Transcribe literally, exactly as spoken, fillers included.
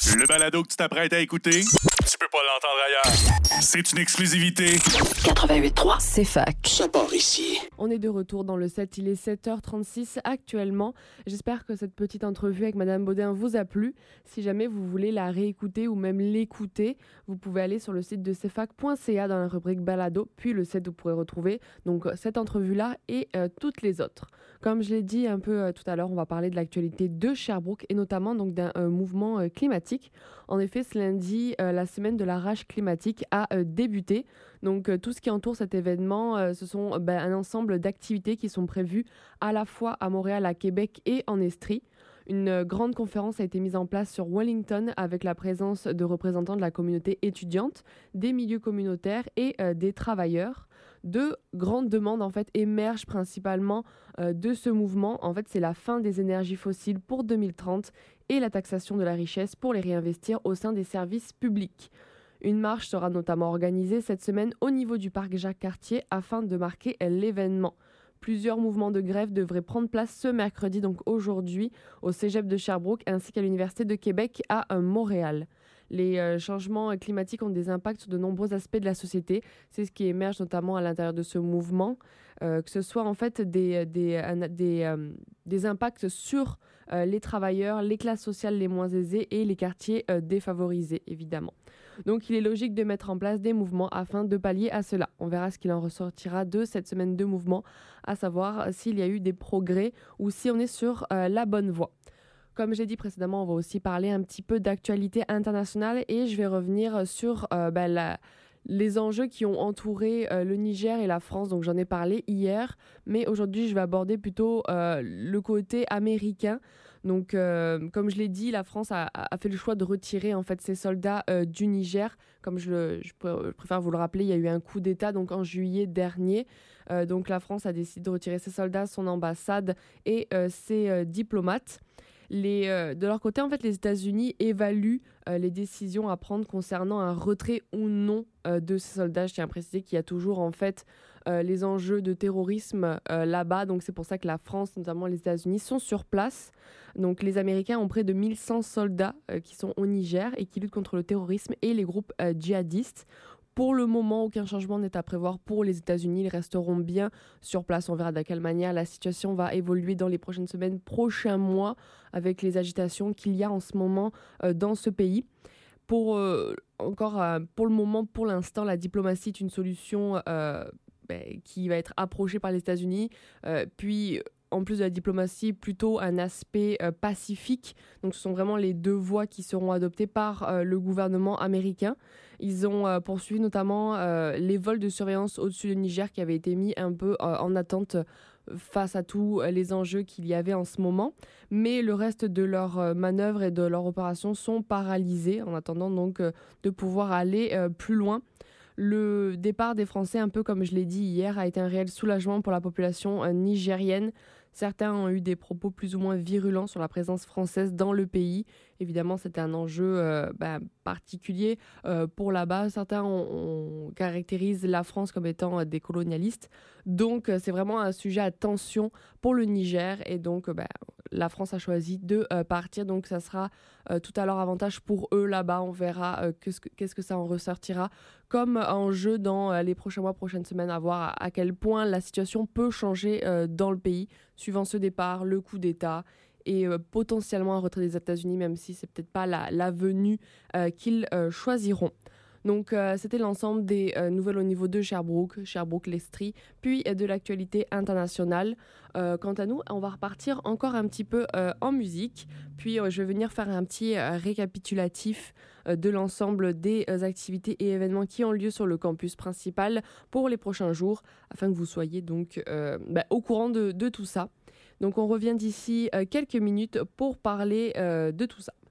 Le balado que tu t'apprêtes à écouter, tu peux pas l'entendre ailleurs. C'est une exclusivité. quatre-vingt-huit point trois, c'est fac. Ça part ici. On est de retour dans le set, il est sept heures trente-six actuellement. J'espère que cette petite entrevue avec Madame Baudin vous a plu. Si jamais vous voulez la réécouter ou même l'écouter, vous pouvez aller sur le site de c f a c point c a dans la rubrique balado, puis le site où vous pourrez retrouver donc cette entrevue-là et euh, toutes les autres. Comme je l'ai dit un peu euh, tout à l'heure, on va parler de l'actualité de Sherbrooke et notamment donc d'un euh, mouvement euh, climatique. En effet, ce lundi, euh, la semaine de la rage climatique a euh, débuté. Donc euh, tout ce qui entoure cet événement, euh, ce sont euh, ben, un ensemble d'activités qui sont prévues à la fois à Montréal, à Québec et en Estrie. Une euh, grande conférence a été mise en place sur Wellington avec la présence de représentants de la communauté étudiante, des milieux communautaires et euh, des travailleurs. Deux grandes demandes en fait émergent principalement euh, de ce mouvement. En fait, c'est la fin des énergies fossiles pour deux mille trente et la taxation de la richesse pour les réinvestir au sein des services publics. Une marche sera notamment organisée cette semaine au niveau du parc Jacques-Cartier afin de marquer l'événement. Plusieurs mouvements de grève devraient prendre place ce mercredi, donc aujourd'hui, au Cégep de Sherbrooke ainsi qu'à l'Université de Québec à euh, Montréal. Les euh, changements climatiques ont des impacts sur de nombreux aspects de la société. C'est ce qui émerge notamment à l'intérieur de ce mouvement, euh, que ce soit en fait des, des, euh, des, euh, des impacts sur euh, les travailleurs, les classes sociales les moins aisées et les quartiers euh, défavorisés, évidemment. Donc il est logique de mettre en place des mouvements afin de pallier à cela. On verra ce qu'il en ressortira de cette semaine de mouvement, à savoir s'il y a eu des progrès ou si on est sur euh, la bonne voie. Comme j'ai dit précédemment, on va aussi parler un petit peu d'actualité internationale et je vais revenir sur euh, bah, la, les enjeux qui ont entouré euh, le Niger et la France. Donc j'en ai parlé hier, mais aujourd'hui je vais aborder plutôt euh, le côté américain. Donc euh, comme je l'ai dit, la France a, a fait le choix de retirer en fait ses soldats euh, du Niger. Comme je, le, je, je préfère vous le rappeler, il y a eu un coup d'État donc en juillet dernier. Euh, donc la France a décidé de retirer ses soldats, son ambassade et euh, ses euh, diplomates. Les, euh, de leur côté, en fait, les États-Unis évaluent euh, les décisions à prendre concernant un retrait ou non euh, de ces soldats. Je tiens à préciser qu'il y a toujours en fait euh, les enjeux de terrorisme euh, là-bas. Donc c'est pour ça que la France, notamment les États-Unis, sont sur place. Donc les Américains ont près de mille cent soldats euh, qui sont au Niger et qui luttent contre le terrorisme et les groupes euh, djihadistes. Pour le moment, aucun changement n'est à prévoir pour les États-Unis. Ils resteront bien sur place. On verra de quelle manière la situation va évoluer dans les prochaines semaines, prochains mois, avec les agitations qu'il y a en ce moment euh, dans ce pays. Pour, euh, encore, euh, pour le moment, pour l'instant, la diplomatie est une solution euh, ben, qui va être approchée par les États-Unis. Euh, puis... En plus de la diplomatie, plutôt un aspect euh, pacifique. Donc, ce sont vraiment les deux voies qui seront adoptées par euh, le gouvernement américain. Ils ont euh, poursuivi notamment euh, les vols de surveillance au-dessus du Niger qui avaient été mis un peu euh, en attente face à tous les enjeux qu'il y avait en ce moment. Mais le reste de leurs euh, manœuvres et de leurs opérations sont paralysés en attendant donc euh, de pouvoir aller euh, plus loin. Le départ des Français, un peu comme je l'ai dit hier, a été un réel soulagement pour la population euh, nigérienne. Certains ont eu des propos plus ou moins virulents sur la présence française dans le pays. Évidemment, c'était un enjeu euh, bah, particulier euh, pour là-bas. Certains on, on caractérisent la France comme étant euh, des colonialistes. Donc, euh, c'est vraiment un sujet à tension pour le Niger. Et donc, euh, bah, la France a choisi de euh, partir. Donc, ça sera euh, tout à leur avantage pour eux là-bas. On verra euh, qu'est-ce, que, qu'est-ce que ça en ressortira comme enjeu dans euh, les prochains mois, prochaines semaines, à voir à, à quel point la situation peut changer euh, dans le pays, suivant ce départ, le coup d'État et euh, potentiellement un retrait des États-Unis, même si c'est peut-être pas la, la venue euh, qu'ils euh, choisiront. Donc, euh, c'était l'ensemble des euh, nouvelles au niveau de Sherbrooke, Sherbrooke-Lestrie, puis euh, de l'actualité internationale. Euh, quant à nous, on va repartir encore un petit peu euh, en musique, puis euh, je vais venir faire un petit euh, récapitulatif euh, de l'ensemble des euh, activités et événements qui ont lieu sur le campus principal pour les prochains jours, afin que vous soyez donc euh, bah, au courant de, de tout ça. Donc, on revient d'ici euh, quelques minutes pour parler euh, de tout ça.